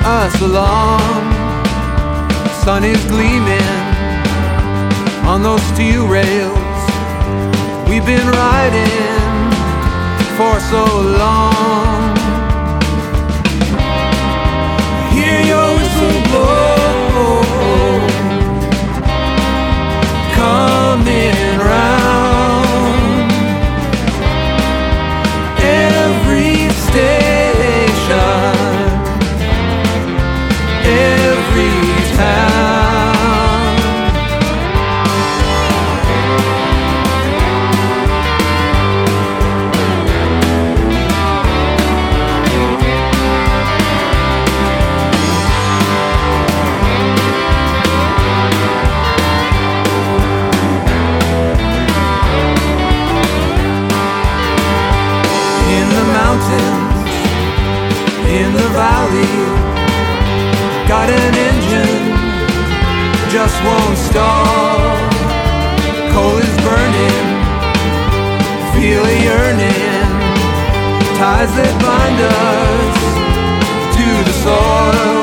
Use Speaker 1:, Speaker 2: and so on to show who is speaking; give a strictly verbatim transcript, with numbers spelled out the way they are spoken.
Speaker 1: us along. Sun is gleaming on those steel rails we've been riding for so long. Hear your whistle blow, coming round every station, every town. In the valley, got an engine, just won't stall. Coal is burning, feel a yearning, ties that bind us to the soil.